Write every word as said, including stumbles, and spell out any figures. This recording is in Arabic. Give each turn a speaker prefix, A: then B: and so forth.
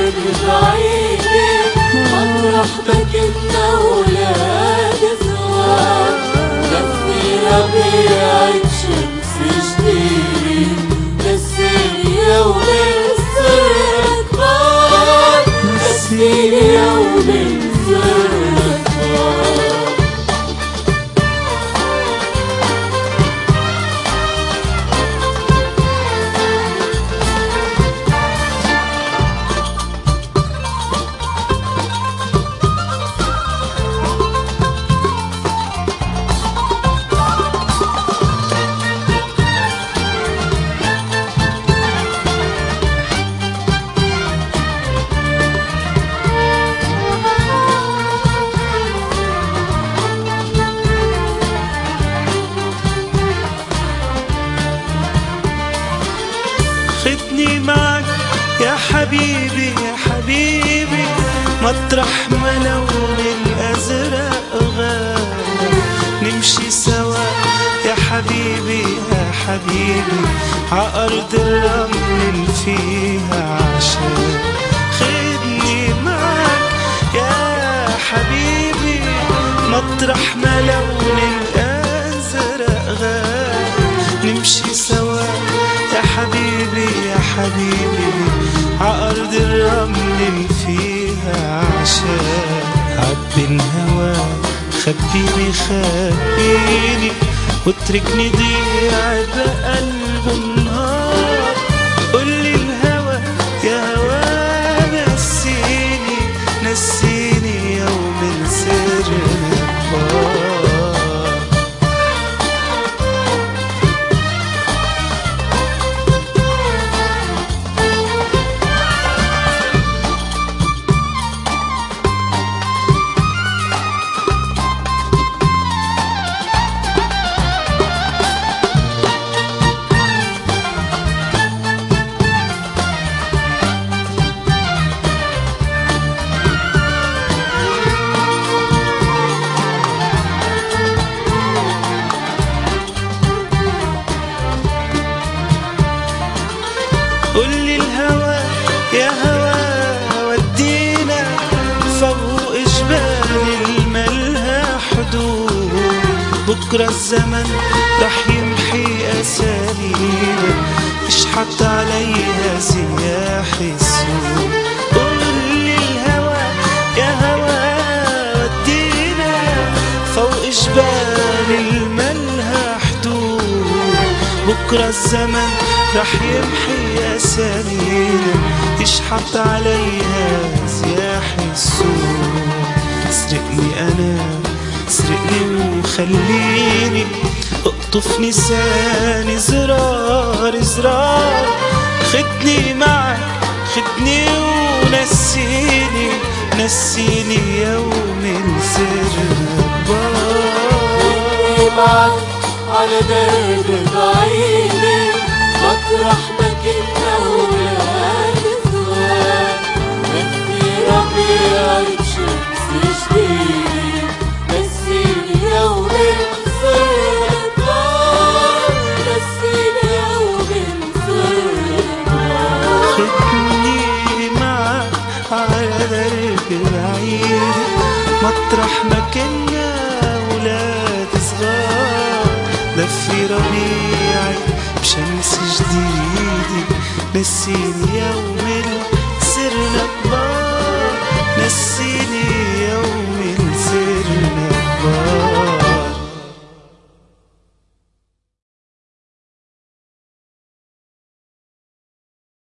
A: درب بعيدة مطرح بكتنا ولاد صغار، دفي ربيعة شمس جديدة نسيني يوم السر كبار، نسيني يوم السر كبار.
B: خدني معك يا حبيبي يا حبيبي مطرح ما لون الأزرق غاب، نمشي سوا يا حبيبي يا حبيبي عأرض الرمل اللي فيها عشان. خدني معك يا حبيبي مطرح ما لون الأزرق غاب، نمشي سوا يا حبيبي يا حبيبي عأرض الرمل اللي فيها عشان. عبي الهوى خبيني خبيني واتركني ضيع بقلب النهار، قولي الهوى يا هوى نسيني نسيني يوم السر كبار. قولي الهوى يا هوى ودينا فوق جبال الملها حدود، بكرة الزمن رح يمحي أسالينا اشحط عليها سياح السود. قولي الهوى يا هوى ودينا فوق جبال الملها حدود، بكرة الزمن رح يمحي أسالينا يشحط عليها سياح السود. اسرقني أنا اسرقني وخليني اقطف نساني زرار زرار، خدني معك خدني ونسيني نسيني يوم السر
A: خدني معك على درب بعيدة مطرح ما كنا ولاد صغار، نسي ربيعة شمس جديدة نسيني يوم السر كبار، نسيني يوم السر كبار.
B: خدني معك على درب بعيد مطرح ما كنا ولاد صغار، دفي ربيعي بشمس جديدة نسيني يوم